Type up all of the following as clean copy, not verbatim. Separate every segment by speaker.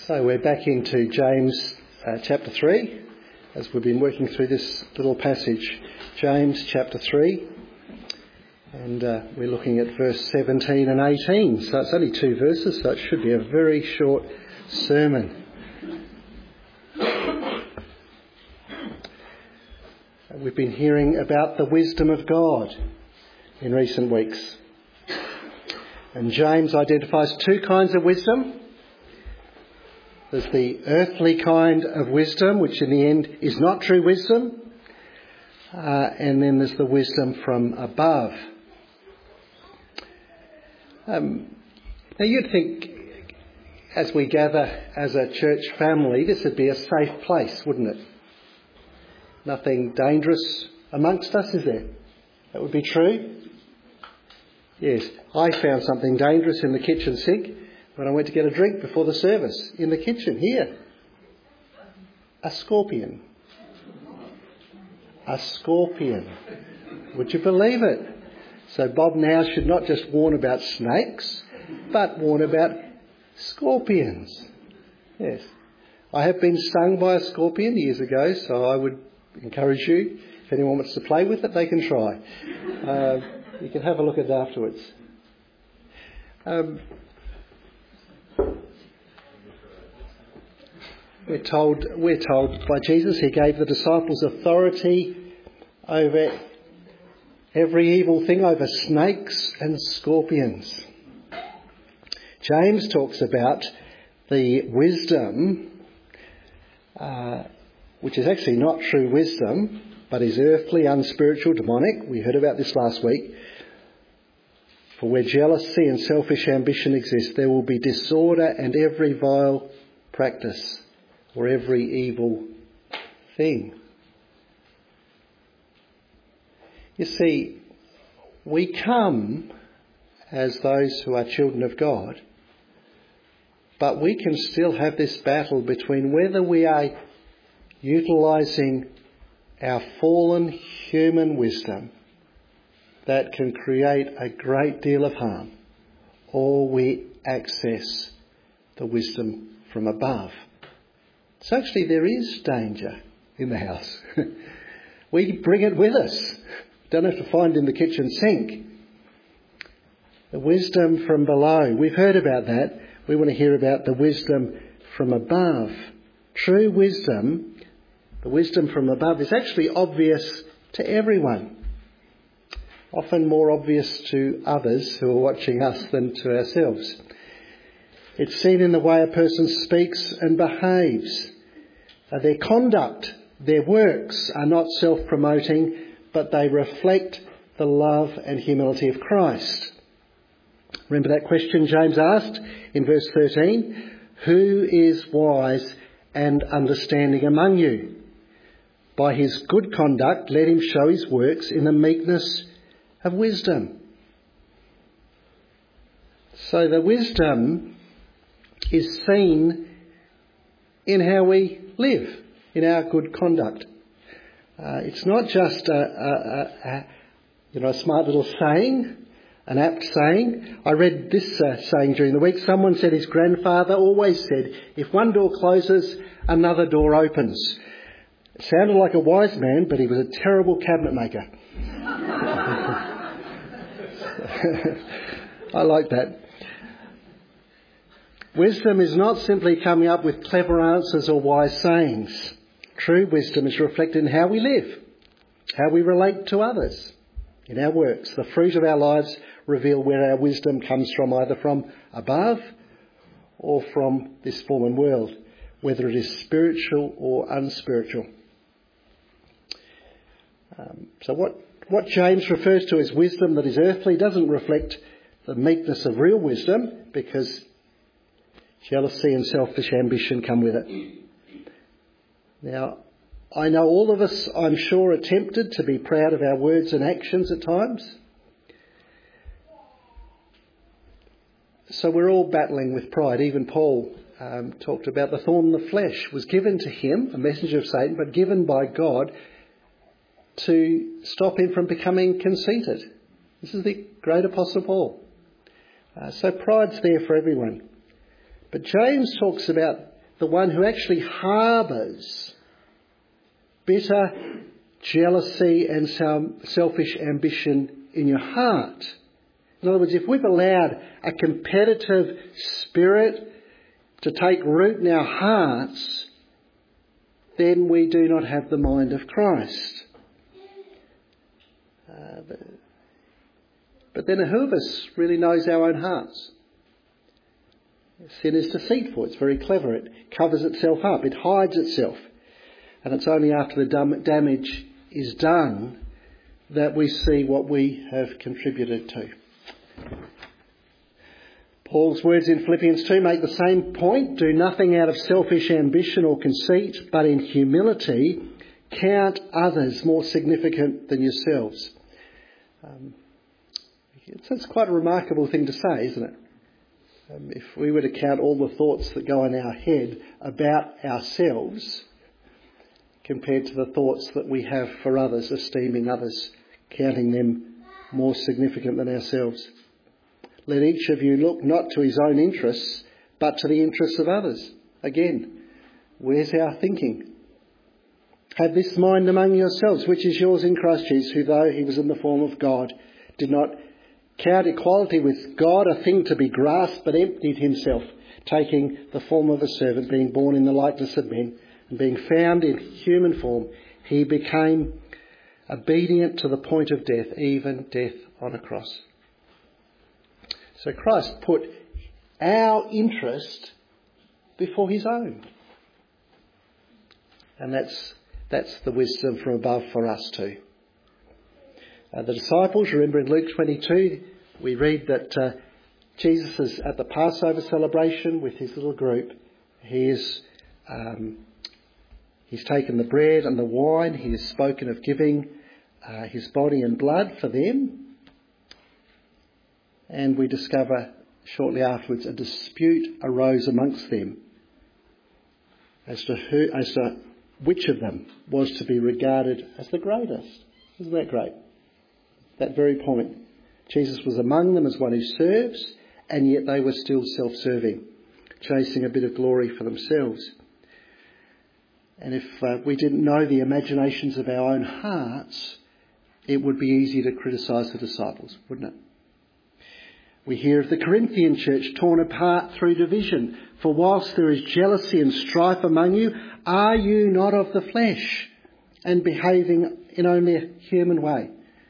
Speaker 1: So we're back into James chapter 3 as we've been working through this little passage. James chapter 3 and we're looking at verse 17 and 18. So it's only two verses, so it should be a very short sermon. We've been hearing about the wisdom of God in recent weeks. And James identifies two kinds of wisdom. There's the earthly kind of wisdom, which in the end is not true wisdom. And then there's the wisdom from above. Now you'd think, as we gather as a church family, this would be a safe place, wouldn't it? Nothing dangerous amongst us, is there? That would be true. Yes, I found something dangerous in the kitchen sink when I went to get a drink before the service. In the kitchen, here. A scorpion. A scorpion. Would you believe it? So Bob now should not just warn about snakes, but warn about scorpions. Yes. I have been stung by a scorpion years ago, so I would encourage you, if anyone wants to play with it, they can try. You can have a look at it afterwards. We're told by Jesus he gave the disciples authority over every evil thing, over snakes and scorpions. James talks about the wisdom, which is actually not true wisdom, but is earthly, unspiritual, demonic. We heard about this last week. For where jealousy and selfish ambition exist, there will be disorder and every vile practice, or every evil thing. You see, we come as those who are children of God, but we can still have this battle between whether we are utilising our fallen human wisdom that can create a great deal of harm, or we access the wisdom from above. So actually there is danger in the house. We bring it with us. Don't have to find it in the kitchen sink. The wisdom from below. We've heard about that. We want to hear about the wisdom from above. True wisdom, the wisdom from above, is actually obvious to everyone. Often more obvious to others who are watching us than to ourselves. It's seen in the way a person speaks and behaves. Their conduct, their works are not self-promoting, but they reflect the love and humility of Christ. Remember that question James asked in verse 13? Who is wise and understanding among you? By his good conduct, let him show his works in the meekness of wisdom. So the wisdom is seen in how we live, in our good conduct. It's not just a smart little saying, an apt saying. I read this saying during the week. Someone said his grandfather always said, if one door closes, another door opens. It sounded like a wise man, but he was a terrible cabinet maker. I like that. Wisdom is not simply coming up with clever answers or wise sayings. True wisdom is reflected in how we live, how we relate to others, in our works. The fruit of our lives reveal where our wisdom comes from, either from above or from this fallen world, whether it is spiritual or unspiritual. So what James refers to as wisdom that is earthly doesn't reflect the meekness of real wisdom, because jealousy and selfish ambition come with it. Now, I know all of us, I'm sure, are tempted to be proud of our words and actions at times. So we're all battling with pride. Even Paul talked about the thorn in the flesh was given to him, a messenger of Satan, but given by God to stop him from becoming conceited. This is the great Apostle Paul. So pride's there for everyone. But James talks about the one who actually harbours bitter jealousy and some selfish ambition in your heart. In other words, if we've allowed a competitive spirit to take root in our hearts, then we do not have the mind of Christ. But then who of us really knows our own hearts? Sin is deceitful. It's very clever. It covers itself up. It hides itself. And it's only after the damage is done that we see what we have contributed to. Paul's words in Philippians 2 make the same point. Do nothing out of selfish ambition or conceit, but in humility count others more significant than yourselves. It's quite a remarkable thing to say, isn't it? If we were to count all the thoughts that go in our head about ourselves compared to the thoughts that we have for others, esteeming others, counting them more significant than ourselves. Let each of you look not to his own interests, but to the interests of others. Again, where's our thinking? Have this mind among yourselves, which is yours in Christ Jesus, who though he was in the form of God, did not count equality with God a thing to be grasped, but emptied himself, taking the form of a servant, being born in the likeness of men, and being found in human form, he became obedient to the point of death, even death on a cross. So Christ put our interest before his own. And that's the wisdom from above for us too. The disciples, remember in Luke 22, we read that Jesus is at the Passover celebration with his little group. He's taken the bread and the wine. He has spoken of giving his body and blood for them. And we discover shortly afterwards a dispute arose amongst them as to which of them was to be regarded as the greatest. Isn't that great? That very point. Jesus was among them as one who serves, and yet they were still self-serving, chasing a bit of glory for themselves. And if we didn't know the imaginations of our own hearts, it would be easy to criticise the disciples, wouldn't it? We hear of the Corinthian church torn apart through division. For whilst there is jealousy and strife among you, are you not of the flesh and behaving in only a human way?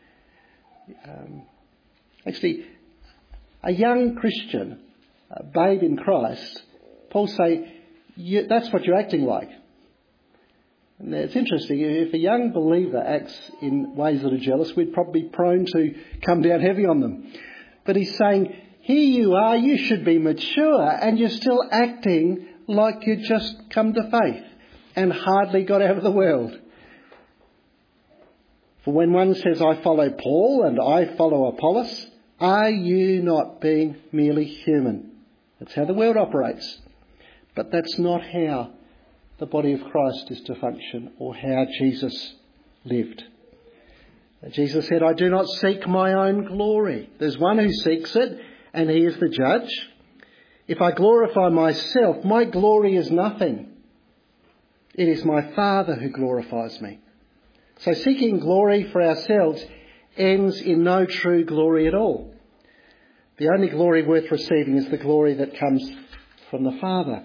Speaker 1: Actually, a young Christian, a babe in Christ, Paul say, that's what you're acting like. And it's interesting, if a young believer acts in ways that are jealous, we'd probably be prone to come down heavy on them. But he's saying, here you are, you should be mature, and you're still acting like you just come to faith and hardly got out of the world. For when one says, I follow Paul and I follow Apollos, are you not being merely human? That's how the world operates. But that's not how the body of Christ is to function or how Jesus lived. Jesus said, I do not seek my own glory. There's one who seeks it, and he is the judge. If I glorify myself, my glory is nothing. It is my Father who glorifies me. So seeking glory for ourselves ends in no true glory at all. The only glory worth receiving is the glory that comes from the Father.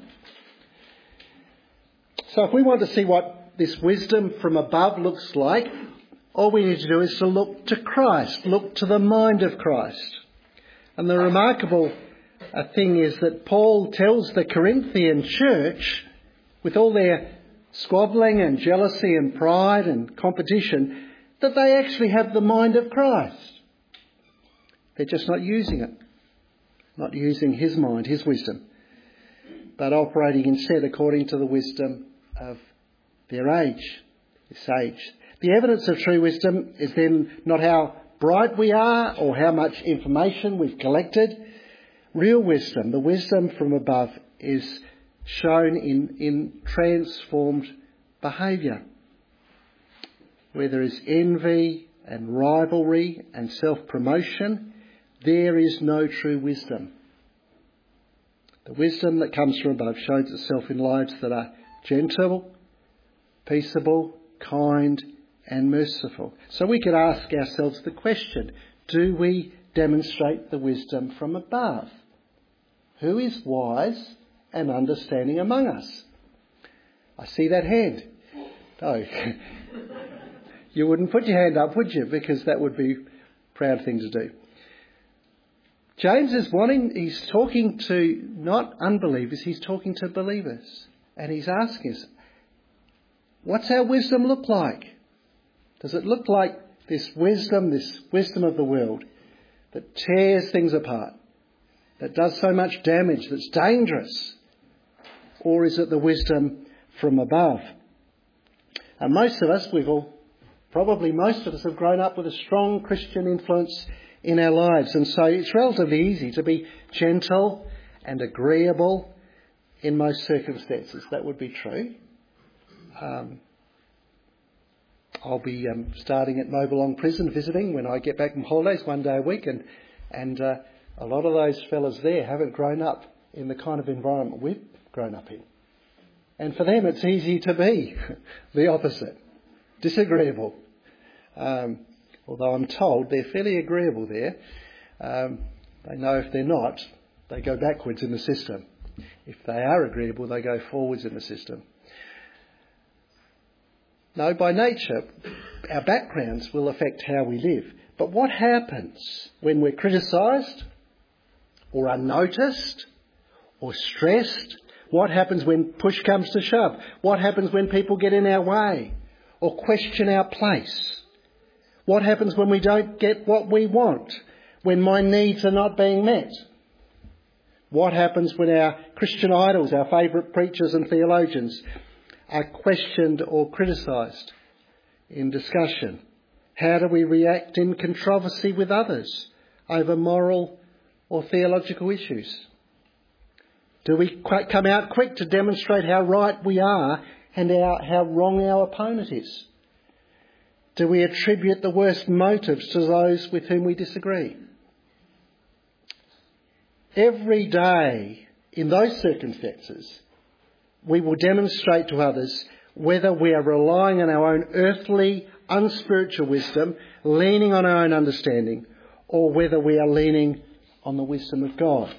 Speaker 1: So if we want to see what this wisdom from above looks like, all we need to do is to look to Christ, look to the mind of Christ. And the remarkable thing is that Paul tells the Corinthian church, with all their squabbling and jealousy and pride and competition, that they actually have the mind of Christ. They're just not using it, not using his mind, his wisdom, but operating instead according to the wisdom of their age, this age. The evidence of true wisdom is then not how bright we are or how much information we've collected. Real wisdom, the wisdom from above, is shown in transformed behaviour. Where there is envy and rivalry and self-promotion, there is no true wisdom. The wisdom that comes from above shows itself in lives that are gentle, peaceable, kind and merciful. So we could ask ourselves the question, do we demonstrate the wisdom from above? Who is wise and understanding among us? I see that hand. Oh, you wouldn't put your hand up, would you? Because that would be a proud thing to do. James he's talking to not unbelievers, he's talking to believers. And he's asking us, what's our wisdom look like? Does it look like this wisdom of the world that tears things apart, that does so much damage, that's dangerous? Or is it the wisdom from above? And most of us have grown up with a strong Christian influence in our lives. And so it's relatively easy to be gentle and agreeable in most circumstances. That would be true. I'll be starting at Mobilong Prison visiting when I get back from holidays 1 day a week, and a lot of those fellas there haven't grown up in the kind of environment we've grown up in. And for them it's easy to be the opposite, disagreeable. Although I'm told they're fairly agreeable there. They know if they're not, they go backwards in the system. If they are agreeable, they go forwards in the system. No, by nature, our backgrounds will affect how we live. But what happens when we're criticised or unnoticed or stressed? What happens when push comes to shove? What happens when people get in our way or question our place? What happens when we don't get what we want? When my needs are not being met? What happens when our Christian idols, our favourite preachers and theologians, are questioned or criticised in discussion? How do we react in controversy with others over moral or theological issues? Do we come out quick to demonstrate how right we are and how wrong our opponent is? Do we attribute the worst motives to those with whom we disagree? Every day in those circumstances, we will demonstrate to others whether we are relying on our own earthly, unspiritual wisdom, leaning on our own understanding, or whether we are leaning on the wisdom of God.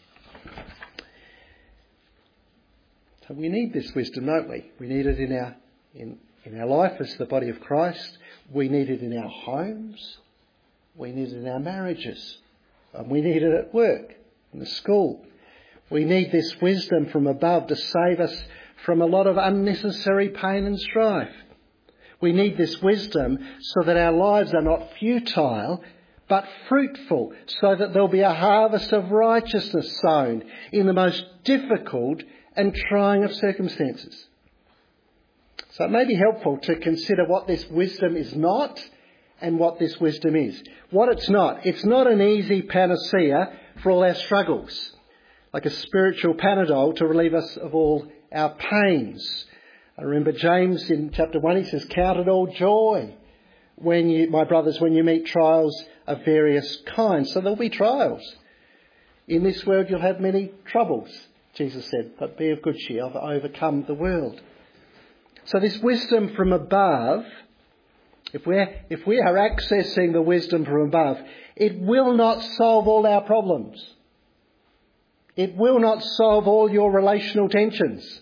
Speaker 1: So we need this wisdom, don't we? We need it in our life as the body of Christ. We need it in our homes. We need it in our marriages. And we need it at work, in the school. We need this wisdom from above to save us from a lot of unnecessary pain and strife. We need this wisdom so that our lives are not futile, but fruitful, so that there'll be a harvest of righteousness sown in the most difficult and trying of circumstances. So it may be helpful to consider what this wisdom is not and what this wisdom is. What it's not an easy panacea for all our struggles, like a spiritual Panadol to relieve us of all our pains. I remember James in chapter 1, he says, "Count it all joy, my brothers, when you meet trials of various kinds." So there'll be trials. In this world you'll have many troubles, Jesus said, "but be of good cheer, I've overcome the world." So this wisdom from above, if we are accessing the wisdom from above, it will not solve all our problems. It will not solve all your relational tensions.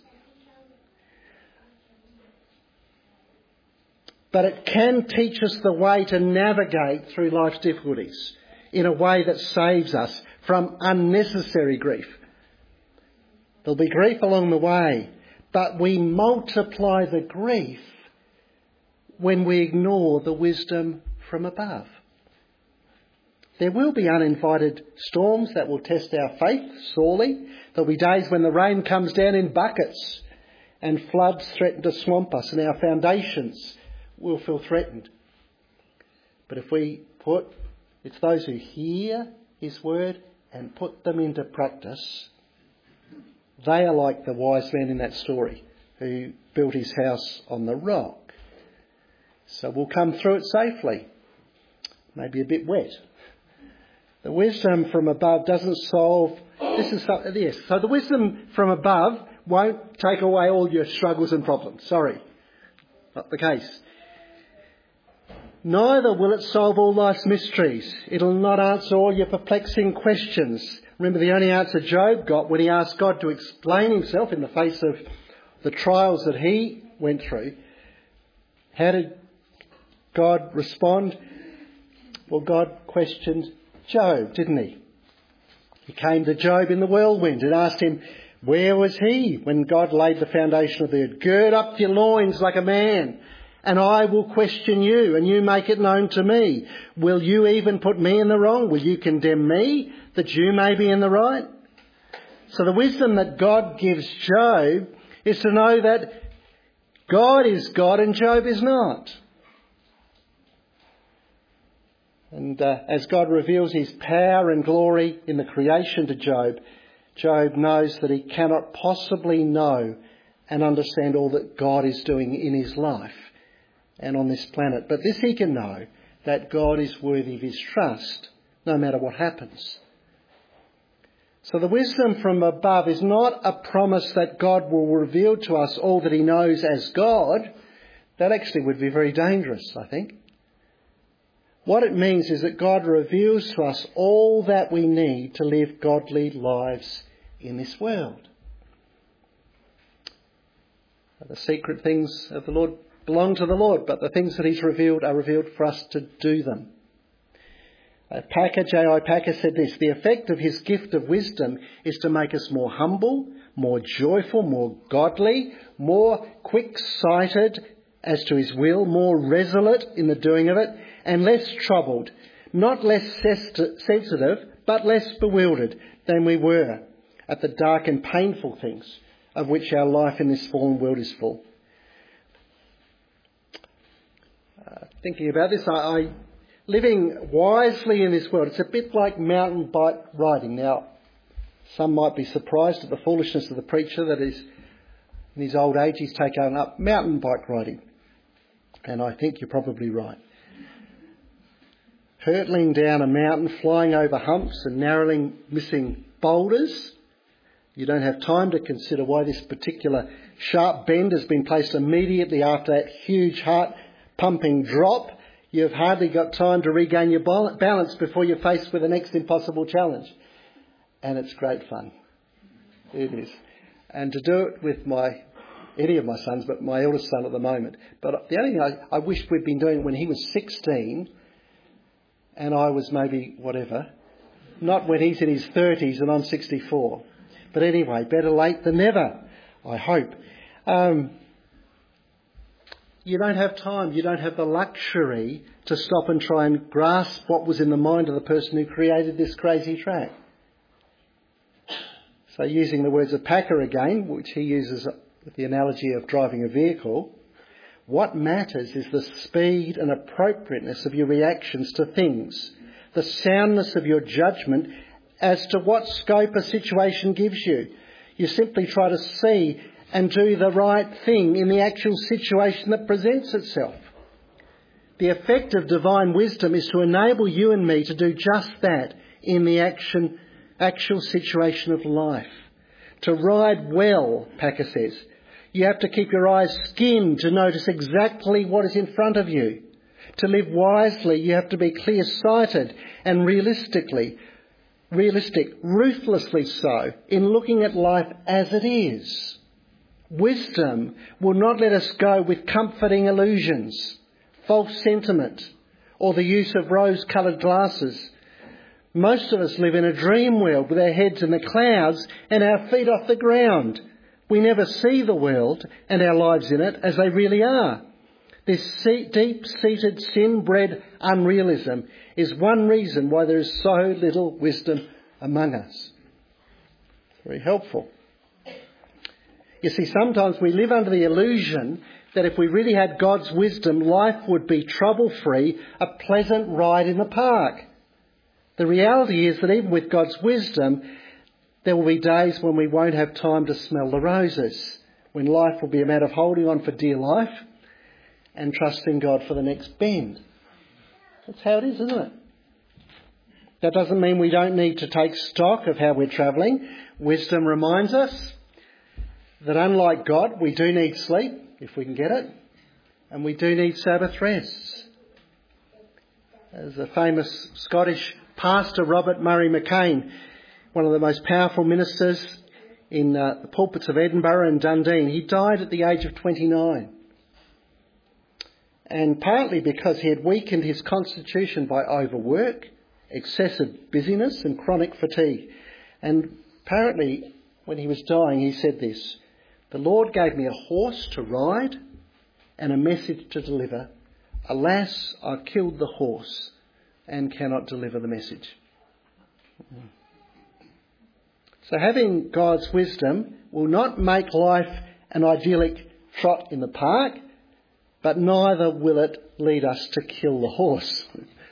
Speaker 1: But it can teach us the way to navigate through life's difficulties in a way that saves us from unnecessary grief. There'll be grief along the way, but we multiply the grief when we ignore the wisdom from above. There will be uninvited storms that will test our faith sorely. There'll be days when the rain comes down in buckets and floods threaten to swamp us and our foundations will feel threatened. But if it's those who hear his word and put them into practice, they are like the wise man in that story who built his house on the rock. So we'll come through it safely. Maybe a bit wet. The wisdom from above doesn't solve Yes. So the wisdom from above won't take away all your struggles and problems. Sorry. Not the case. Neither will it solve all life's mysteries. It'll not answer all your perplexing questions. Remember the only answer Job got when he asked God to explain himself in the face of the trials that he went through. How did God respond? Well, God questioned Job, didn't he? He came to Job in the whirlwind and asked him, where was he when God laid the foundation of the earth? Gird up your loins like a man, and I will question you, and you make it known to me. Will you even put me in the wrong? Will you condemn me, that you may be in the right? So the wisdom that God gives Job is to know that God is God and Job is not. And as God reveals his power and glory in the creation to Job, Job knows that he cannot possibly know and understand all that God is doing in his life and on this planet. But this he can know, that God is worthy of his trust, no matter what happens. So the wisdom from above is not a promise that God will reveal to us all that he knows as God. That actually would be very dangerous, I think. What it means is that God reveals to us all that we need to live godly lives in this world. The secret things of the Lord belong to the Lord, but the things that he's revealed are revealed for us to do them. J.I. Packer said this: the effect of his gift of wisdom is to make us more humble, more joyful, more godly, more quick-sighted as to his will, more resolute in the doing of it, and less troubled, not less sensitive, but less bewildered than we were at the dark and painful things of which our life in this fallen world is full. Thinking about this, living wisely in this world, it's a bit like mountain bike riding. Now, some might be surprised at the foolishness of the preacher that is, in his old age, he's taken up mountain bike riding. And I think you're probably right. Hurtling down a mountain, flying over humps and narrowly missing boulders. You don't have time to consider why this particular sharp bend has been placed immediately after that huge heart-pumping drop. You've hardly got time to regain your balance before you're faced with the next impossible challenge. And it's great fun. It is. And to do it with any of my sons, but my eldest son at the moment. But the only thing I wish we'd been doing when he was 16 and I was maybe whatever, not when he's in his 30s and I'm 64. But anyway, better late than never, I hope. You don't have time. You don't have the luxury to stop and try and grasp what was in the mind of the person who created this crazy track. So using the words of Packer again, which he uses with the analogy of driving a vehicle, what matters is the speed and appropriateness of your reactions to things, the soundness of your judgment as to what scope a situation gives you. You simply try to see and do the right thing in the actual situation that presents itself. The effect of divine wisdom is to enable you and me to do just that in the actual situation of life. To ride well, Packer says, you have to keep your eyes skinned to notice exactly what is in front of you. To live wisely, you have to be clear-sighted and realistic, ruthlessly so, in looking at life as it is. Wisdom will not let us go with comforting illusions, false sentiment, or the use of rose-coloured glasses. Most of us live in a dream world with our heads in the clouds and our feet off the ground. We never see the world and our lives in it as they really are. This deep-seated sin-bred unrealism is one reason why there is so little wisdom among us. Very helpful. You see, sometimes we live under the illusion that if we really had God's wisdom, life would be trouble-free, a pleasant ride in the park. The reality is that even with God's wisdom, there will be days when we won't have time to smell the roses, when life will be a matter of holding on for dear life and trusting God for the next bend. That's how it is, isn't it? That doesn't mean we don't need to take stock of how we're travelling. Wisdom reminds us that unlike God, we do need sleep, if we can get it, and we do need Sabbath rests. As the famous Scottish pastor Robert Murray McCain, one of the most powerful ministers in the pulpits of Edinburgh and Dundee, he died at the age of 29. And partly because he had weakened his constitution by overwork, excessive busyness and chronic fatigue. And apparently when he was dying he said this: "The Lord gave me a horse to ride and a message to deliver. Alas, I've killed the horse and cannot deliver the message." So having God's wisdom will not make life an idyllic trot in the park, but neither will it lead us to kill the horse.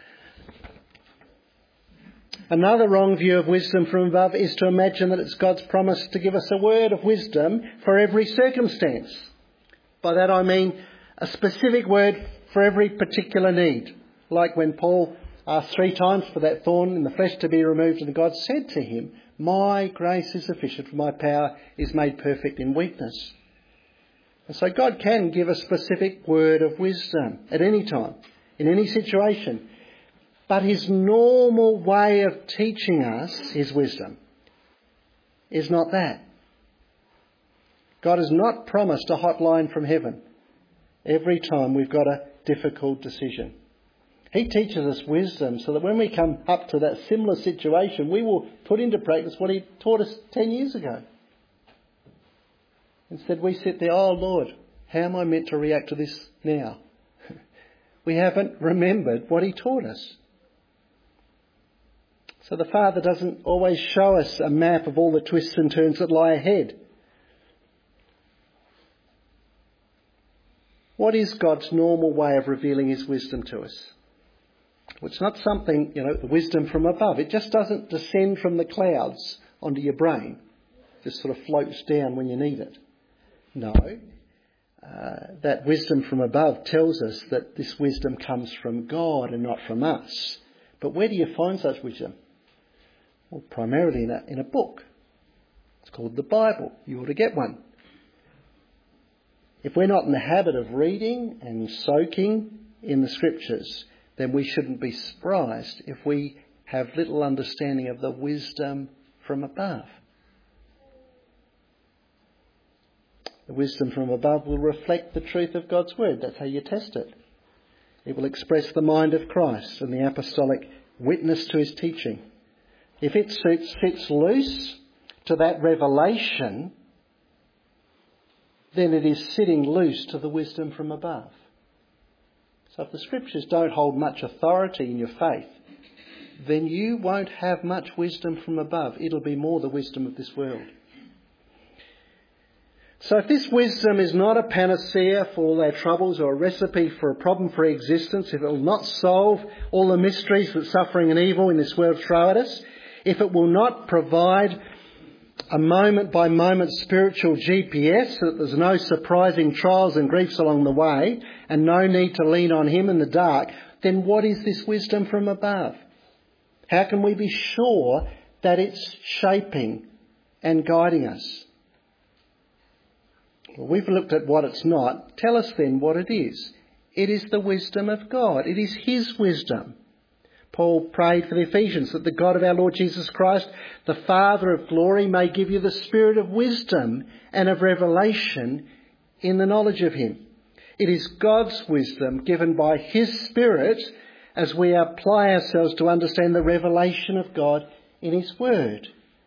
Speaker 1: Another wrong view of wisdom from above is to imagine that it's God's promise to give us a word of wisdom for every circumstance. By that I mean a specific word for every particular need. Like when Paul asked 3 times for that thorn in the flesh to be removed, and God said to him, "My grace is sufficient, for my power is made perfect in weakness." And so God can give a specific word of wisdom at any time, in any situation. But his normal way of teaching us his wisdom is not that. God has not promised a hotline from heaven every time we've got a difficult decision. He teaches us wisdom so that when we come up to that similar situation, we will put into practice what he taught us 10 years ago. Instead, we sit there, "Oh Lord, how am I meant to react to this now?" We haven't remembered what he taught us. So the Father doesn't always show us a map of all the twists and turns that lie ahead. What is God's normal way of revealing his wisdom to us? Well, it's not something, the wisdom from above. It just doesn't descend from the clouds onto your brain. It just sort of floats down when you need it. No. That wisdom from above tells us that this wisdom comes from God and not from us. But where do you find such wisdom? Well, primarily in a book. It's called the Bible. You ought to get one. If we're not in the habit of reading and soaking in the Scriptures, then we shouldn't be surprised if we have little understanding of the wisdom from above. The wisdom from above will reflect the truth of God's word. That's how you test it. It will express the mind of Christ and the apostolic witness to his teaching. If it fits loose to that revelation, then it is sitting loose to the wisdom from above. So if the Scriptures don't hold much authority in your faith, then you won't have much wisdom from above. It'll be more the wisdom of this world. So if this wisdom is not a panacea for all our troubles or a recipe for a problem-free existence, if it will not solve all the mysteries that suffering and evil in this world throw at us, if it will not provide a moment-by-moment spiritual GPS so that there's no surprising trials and griefs along the way and no need to lean on him in the dark, then what is this wisdom from above? How can we be sure that it's shaping and guiding us? Well, we've looked at what it's not. Tell us then what it is. It is the wisdom of God. It is his wisdom. Paul prayed for the Ephesians that the God of our Lord Jesus Christ, the Father of glory, may give you the spirit of wisdom and of revelation in the knowledge of him. It is God's wisdom given by his Spirit as we apply ourselves to understand the revelation of God in his word.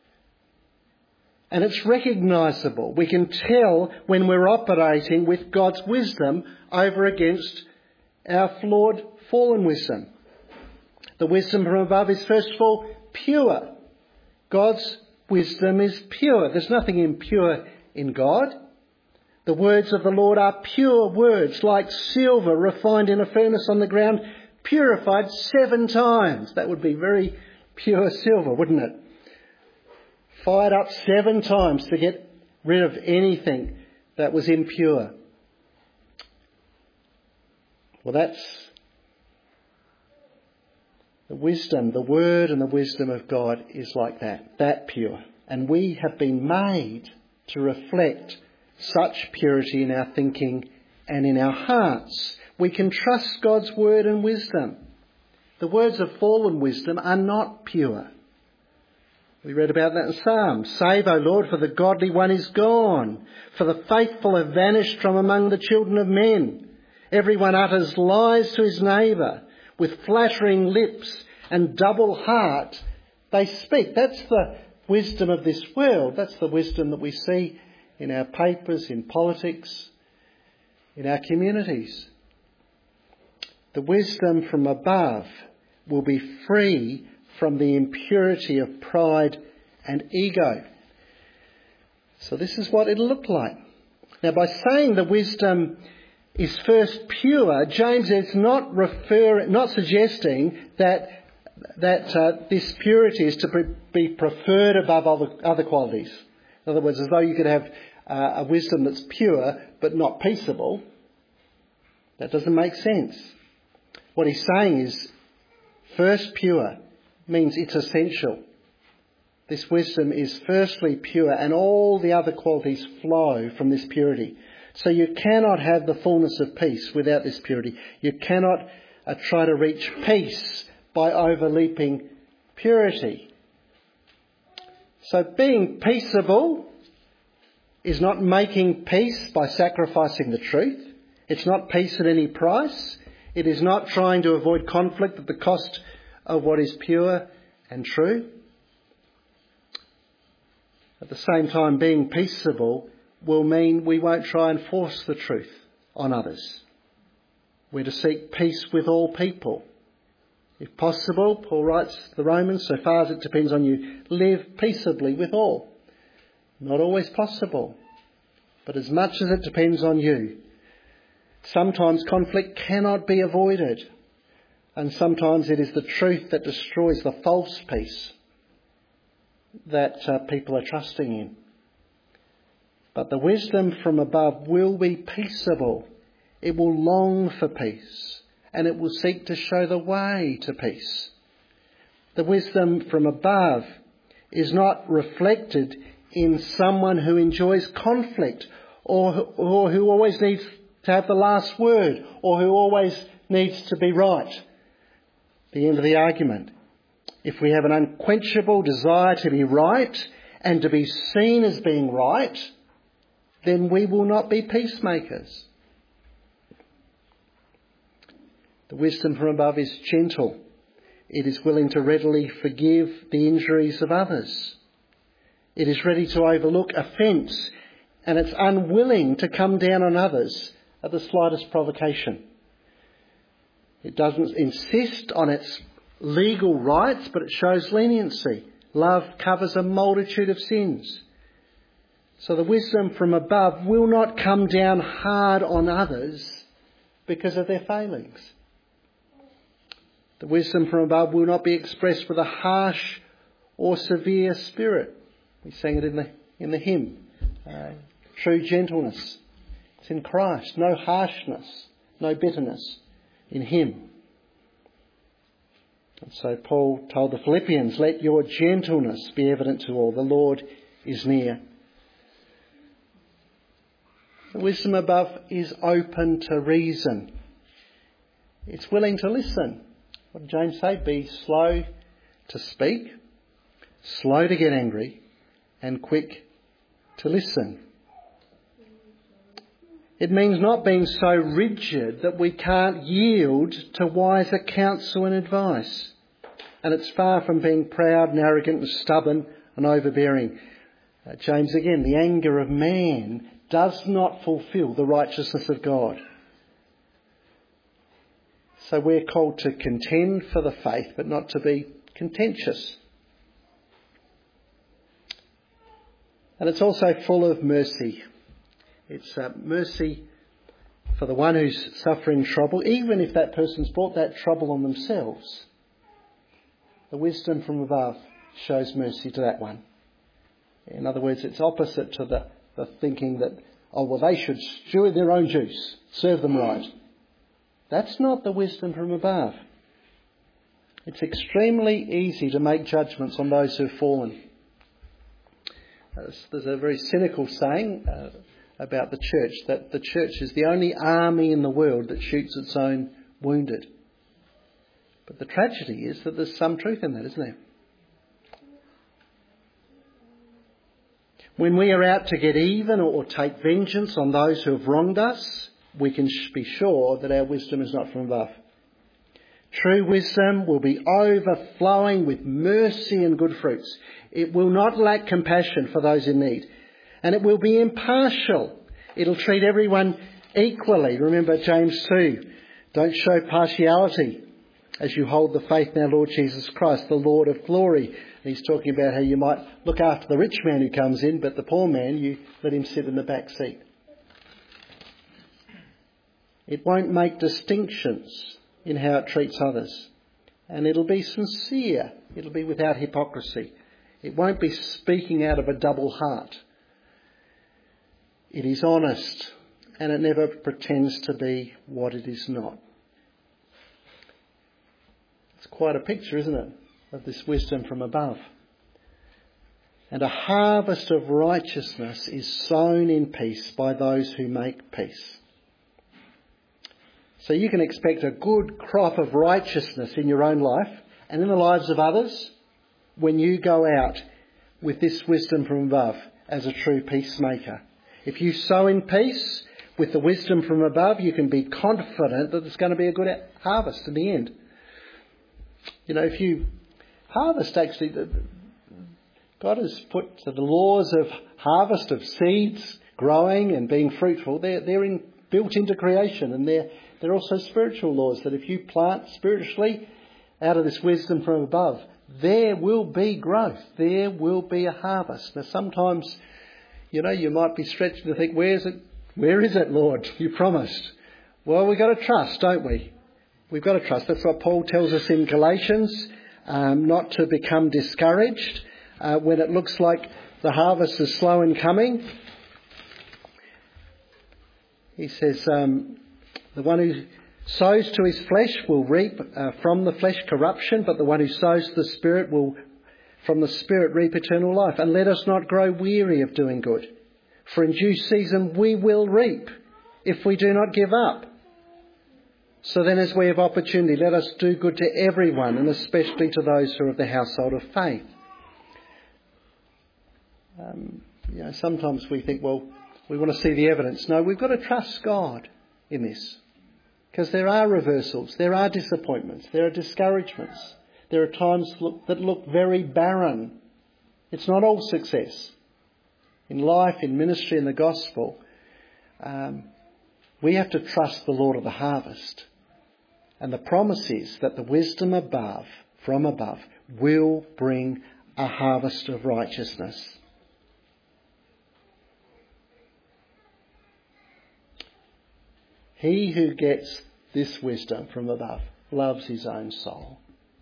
Speaker 1: And it's recognisable. We can tell when we're operating with God's wisdom over against our flawed, fallen wisdom. The wisdom from above is, first of all, pure. God's wisdom is pure. There's nothing impure in God. The words of the Lord are pure words, like silver refined in a furnace on the ground, purified 7 times. That would be very pure silver, wouldn't it? Fired up 7 times to get rid of anything that was impure. Well, that's The wisdom, the word and the wisdom of God is like that pure. And we have been made to reflect such purity in our thinking and in our hearts. We can trust God's word and wisdom. The words of fallen wisdom are not pure. We read about that in Psalms. Save, O Lord, for the godly one is gone, for the faithful have vanished from among the children of men. Everyone utters lies to his neighbour. With flattering lips and double heart they speak. That's the wisdom of this world. That's the wisdom that we see in our papers, in politics, in our communities. The wisdom from above will be free from the impurity of pride and ego. So this is what it'll look like. Now, by saying the wisdom is first pure, James is not suggesting that this purity is to be preferred above other qualities. In other words, as though you could have a wisdom that's pure but not peaceable. That doesn't make sense. What he's saying is first pure means it's essential. This wisdom is firstly pure, and all the other qualities flow from this purity. So you cannot have the fullness of peace without this purity. You cannot try to reach peace by overleaping purity. So being peaceable is not making peace by sacrificing the truth. It's not peace at any price. It is not trying to avoid conflict at the cost of what is pure and true. At the same time, being peaceable will mean we won't try and force the truth on others. We're to seek peace with all people. If possible, Paul writes to the Romans, so far as it depends on you, live peaceably with all. Not always possible, but as much as it depends on you. Sometimes conflict cannot be avoided, and sometimes it is the truth that destroys the false peace that people are trusting in. But the wisdom from above will be peaceable. It will long for peace, and it will seek to show the way to peace. The wisdom from above is not reflected in someone who enjoys conflict or who always needs to have the last word or who always needs to be right. The end of the argument. If we have an unquenchable desire to be right and to be seen as being right, then we will not be peacemakers. The wisdom from above is gentle. It is willing to readily forgive the injuries of others. It is ready to overlook offence, and it's unwilling to come down on others at the slightest provocation. It doesn't insist on its legal rights, but it shows leniency. Love covers a multitude of sins. So the wisdom from above will not come down hard on others because of their failings. The wisdom from above will not be expressed with a harsh or severe spirit. We sang it in the hymn. True gentleness. It's in Christ. No harshness, no bitterness in him. And so Paul told the Philippians, let your gentleness be evident to all. The Lord is near. The wisdom above is open to reason. It's willing to listen. What did James say? Be slow to speak, slow to get angry, and quick to listen. It means not being so rigid that we can't yield to wiser counsel and advice. And it's far from being proud and arrogant and stubborn and overbearing. James again, the anger of man does not fulfil the righteousness of God. So we're called to contend for the faith, but not to be contentious. And it's also full of mercy. It's mercy for the one who's suffering trouble, even if that person's brought that trouble on themselves. The wisdom from above shows mercy to that one. In other words, it's opposite to the thinking that, they should stew in their own juice, serve them right. That's not the wisdom from above. It's extremely easy to make judgments on those who have fallen. There's a very cynical saying about the church, that the church is the only army in the world that shoots its own wounded. But the tragedy is that there's some truth in that, isn't there? When we are out to get even or take vengeance on those who have wronged us, we can be sure that our wisdom is not from above. True wisdom will be overflowing with mercy and good fruits. It will not lack compassion for those in need. And it will be impartial. It'll treat everyone equally. Remember James 2. Don't show partiality as you hold the faith in our Lord Jesus Christ, the Lord of glory. And he's talking about how you might look after the rich man who comes in, but the poor man, you let him sit in the back seat. It won't make distinctions in how it treats others. And it'll be sincere. It'll be without hypocrisy. It won't be speaking out of a double heart. It is honest, and it never pretends to be what it is not. It's quite a picture, isn't it, of this wisdom from above. And a harvest of righteousness is sown in peace by those who make peace. So you can expect a good crop of righteousness in your own life and in the lives of others when you go out with this wisdom from above as a true peacemaker. If you sow in peace with the wisdom from above, you can be confident that there's going to be a good harvest in the end. You know, if you harvest, actually, God has put the laws of harvest of seeds, growing and being fruitful, they're built into creation, and they're also spiritual laws that if you plant spiritually out of this wisdom from above, there will be growth. There will be a harvest. Now, sometimes, you might be stretched to think, where is it, Lord? You promised. Well, we've got to trust, don't we? We've got to trust. That's what Paul tells us in Galatians, not to become discouraged when it looks like the harvest is slow in coming. He says, the one who sows to his flesh will reap from the flesh corruption, but the one who sows to the Spirit will from the Spirit reap eternal life. And let us not grow weary of doing good, for in due season we will reap if we do not give up. So then, as we have opportunity, let us do good to everyone, and especially to those who are of the household of faith. Sometimes we think, well, we want to see the evidence. No, we've got to trust God in this. Because there are reversals, there are disappointments, there are discouragements. There are times that look very barren. It's not all success. In life, in ministry, in the gospel, we have to trust the Lord of the harvest. And the promise is that the wisdom from above, will bring a harvest of righteousness. He who gets this wisdom from above loves his own soul.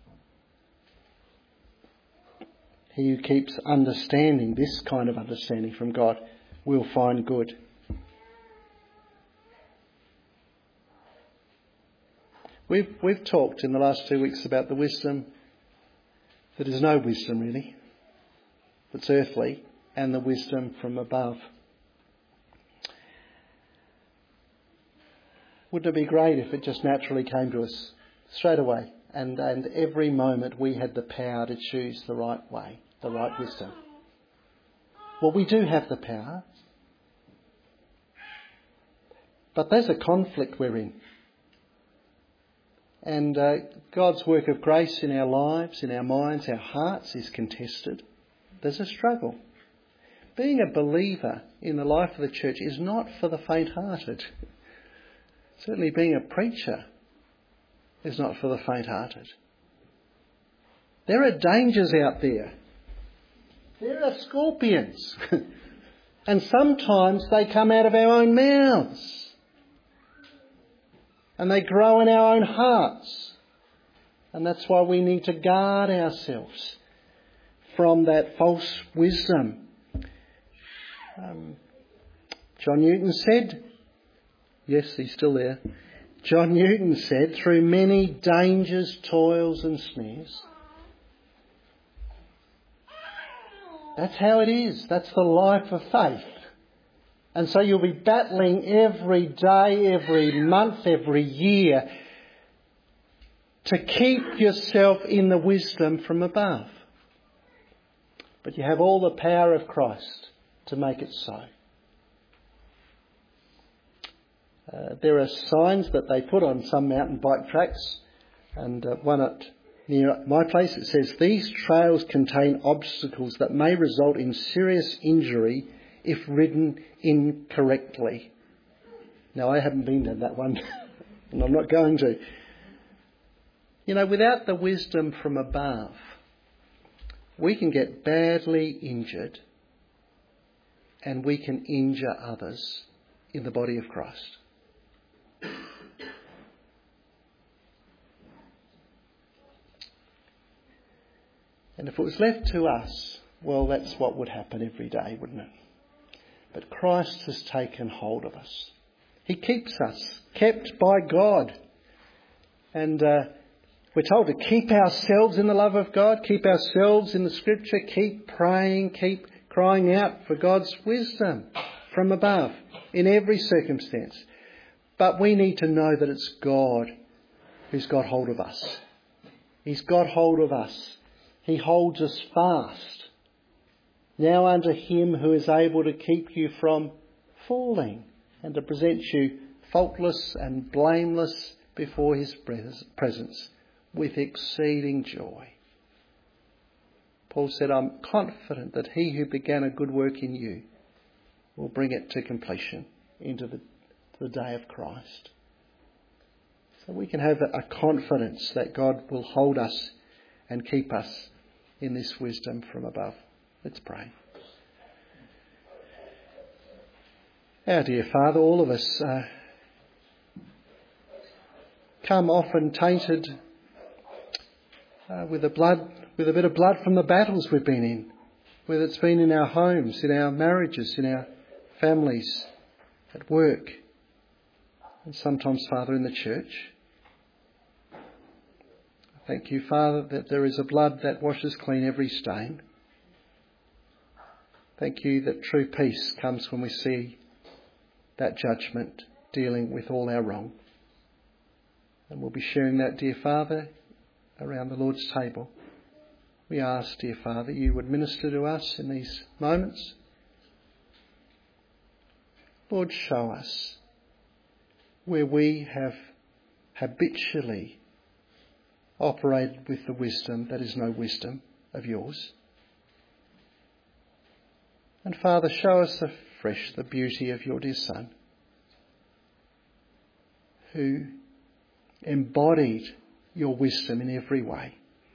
Speaker 1: He who keeps understanding, this kind of understanding from God, will find good. We've talked in the last 2 weeks about the wisdom that is no wisdom really, that's earthly, and the wisdom from above. Wouldn't it be great if it just naturally came to us straight away, and every moment we had the power to choose the right way, the right wisdom? Well, we do have the power, but there's a conflict we're in. And God's work of grace in our lives, in our minds, our hearts is contested. There's a struggle. Being a believer in the life of the church is not for the faint-hearted. Certainly being a preacher is not for the faint-hearted. There are dangers out there. There are scorpions. And sometimes they come out of our own mouths. And they grow in our own hearts. And that's why we need to guard ourselves from that false wisdom. John Newton said, yes, he's still there, John Newton said, through many dangers, toils and snares. That's how it is. That's the life of faith. And so you'll be battling every day, every month, every year to keep yourself in the wisdom from above. But you have all the power of Christ to make it so. There are signs that they put on some mountain bike tracks, and one near my place, it says, these trails contain obstacles that may result in serious injury if ridden incorrectly. Now, I haven't been to that one, and I'm not going to. You know, without the wisdom from above, we can get badly injured, and we can injure others in the body of Christ. And if it was left to us, well, that's what would happen every day, wouldn't it? But Christ has taken hold of us. He keeps us, kept by God. And we're told to keep ourselves in the love of God, keep ourselves in the Scripture, keep praying, keep crying out for God's wisdom from above in every circumstance. But we need to know that it's God who's got hold of us. He's got hold of us. He holds us fast. Now unto him who is able to keep you from falling and to present you faultless and blameless before his presence with exceeding joy. Paul said, I'm confident that he who began a good work in you will bring it to completion into the day of Christ. So we can have a confidence that God will hold us and keep us in this wisdom from above. Let's pray. Our dear Father, all of us come often tainted with a bit of blood from the battles we've been in, whether it's been in our homes, in our marriages, in our families, at work, and sometimes, Father, in the church. Thank you, Father, that there is a blood that washes clean every stain. Thank you that true peace comes when we see that judgment dealing with all our wrong. And we'll be sharing that, dear Father, around the Lord's table. We ask, dear Father, you would minister to us in these moments. Lord, show us where we have habitually operated with the wisdom that is no wisdom of yours. And Father, show us afresh the beauty of your dear Son, who embodied your wisdom in every way,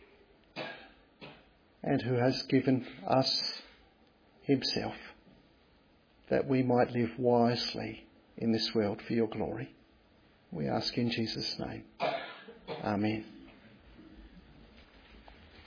Speaker 1: and who has given us himself, that we might live wisely in this world for your glory. We ask in Jesus' name. Amen.